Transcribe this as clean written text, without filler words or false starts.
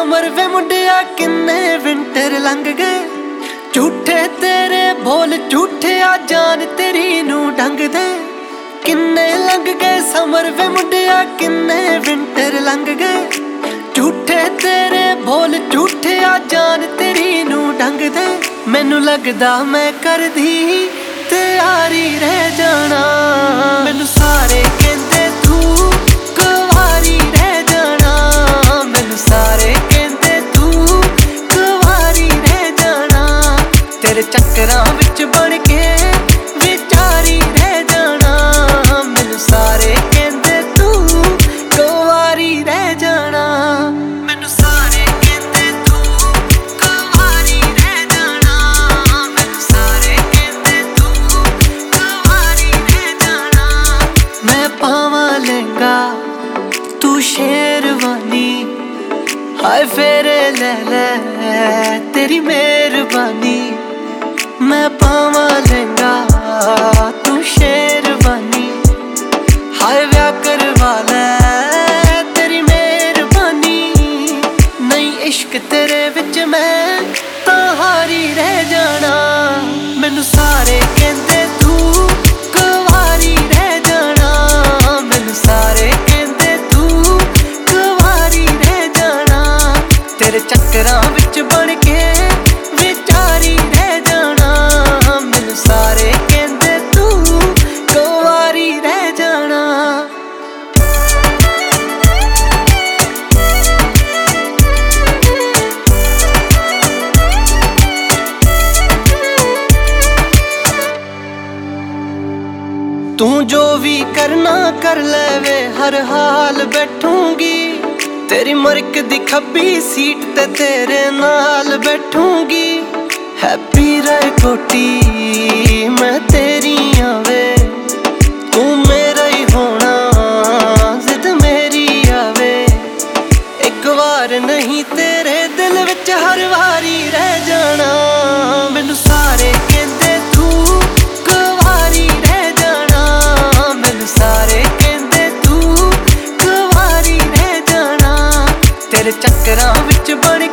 Summer ਵੇ ਮੁੰਡਿਆ ਕਿੰਨੇ winter ਲੰਘ ਗਏ। ਝੂਠੇ ਤੇਰੇ ਬੋਲ ਝੂਠੇ ਆ ਜਾਨ ਤੇਰੀ ਨੂੰ ਡੰਗਦੇ। ਕਿੰਨੇ ਲੰਘ ਗਏ ਸਮਰ ਵੇ ਮੁੰਡਿਆ ਕਿੰਨੇ ਵਿੰਟਰ ਲੰਘ ਗਏ। ਝੂਠੇ ਤੇਰੇ ਬੋਲ ਝੂਠੇ ਆ ਜਾਨ ਤੇਰੀ ਨੂੰ ਡੰਗਦੇ। ਮੈਨੂੰ ਲੱਗਦਾ ਮੈਂ ਕਰਦੀ ਤਿਆਰੀ ਰਹਿ ਜਾਣਾ। ਮੈਨੂੰ ਸਾਰੇ ਕਹਿੰਦੇ ਤੂੰ ਕੁਵਾਰੀ ਰਹਿ ਜਾਣਾ। ਮੈਨੂੰ ਸਾਰੇ ਕਹਿੰਦੇ ਤੂੰ ਕੁਵਾਰੀ ਰਹਿ ਜਾਣਾ। ਤੇਰੇ ਚੱਕਰਾਂ ਵਿੱਚ ਬਣ ਕੇ ਵਿਚਾਰੀ ਰਹਿ ਜਾਣਾ। ਮੈਨੂੰ ਸਾਰੇ ਕਹਿੰਦੇ ਤੂੰ ਕੁਵਾਰੀ ਰਹਿ ਜਾਣਾ। ਮੈਨੂੰ ਸਾਰੇ ਕਹਿੰਦੇ ਤੂੰ ਕੁਵਾਰੀ ਰਹਿ ਜਾਣਾ। ਮੈਨੂੰ ਸਾਰੇ ਕਹਿੰਦੇ ਤੂੰ ਕੁਵਾਰੀ ਰਹਿ ਜਾਣਾ। ਮੈਂ ਪਾਵਾਂ ਲਹਿੰਗਾ ਤੂੰ ਸ਼ੇਰਵਾਨੀ। ਹਾਏ ਫੇਰੇ ਲੈ ਲੈ ਤੇਰੀ ਮਿਹਰਬਾਨੀ। ਮੈਂ ਪਾਵਾਂ ਲਹਿੰਗਾ ਤੂੰ ਸ਼ੇਰਵਾਨੀ। ਹਾਏ ਵਿਆਹ ਕਰਵਾ ਲੈ ਤੇਰੀ ਮਿਹਰਬਾਨੀ। ਨਹੀਂ ਇਸ਼ਕ ਤੇਰੇ ਵਿੱਚ ਮੈਂ ਤਾਂ ਹਾਰੀ ਰਹਿ ਜਾਣਾ। ਮੈਨੂੰ ਸਾਰੇ ਕਹਿੰਦੇ ਤੂੰ ਕੁਵਾਰੀ ਰਹਿ ਜਾਣਾ। ਮੈਨੂੰ ਸਾਰੇ ਕਹਿੰਦੇ ਤੂੰ ਕੁਵਾਰੀ ਰਹਿ ਜਾਣਾ। ਤੇਰੇ ਚੱਕਰਾਂ ਵਿੱਚ ਬਣ ਕੇ ਵਿਚਾਰੀ ਰਹਿ ਜਾਣਾ। ਮੈਨੂੰ ਸਾਰੇ ਕਹਿੰਦੇ ਤੂੰ ਕੁਵਾਰੀ ਰਹਿ ਜਾਣਾ। ਤੂੰ ਜੋ ਵੀ ਕਰਨਾ ਕਰ ਲੈ ਵੇ ਹਰ ਹਾਲ ਬੈਠੂੰਗੀ। ਤੇਰੀ ਮਰਕ ਦੀ ਖੱਬੀ ਸੀਟ ਤੇ ਤੇਰੇ ਨਾਲ ਬੈਠੂੰਗੀ। ਹੈਪੀ ਰਹਿ ਕੋਟੀ ਮੈਂ ਤੇਰੀ ਆਵੇ। ਤੂੰ ਮੇਰਾ ਹੀ ਹੋਣਾ ਜ਼ਿੱਦ ਮੇਰੀ ਆਵੇ। ਇੱਕ ਵਾਰ ਨਹੀਂ ਤੇਰੇ ਦਿਲ ਵਿੱਚ ਹਰ ਵਾਰੀ ਰਹਿ ਜਾਣਾ। ਮੈਨੂੰ ਸਾਰੇ ਕਹਿੰਦੇ ਤੂੰ ਕੁਵਾਰੀ ਰਹਿ ਜਾਣਾ। ਮੈਨੂੰ ਸਾਰੇ ਕਹਿੰਦੇ ਤੂੰ ਕੁਵਾਰੀ ਰਹਿ ਜਾਣਾ। ਤੇਰੇ ਚੱਕਰਾਂ ਵਿੱਚ ਬਣ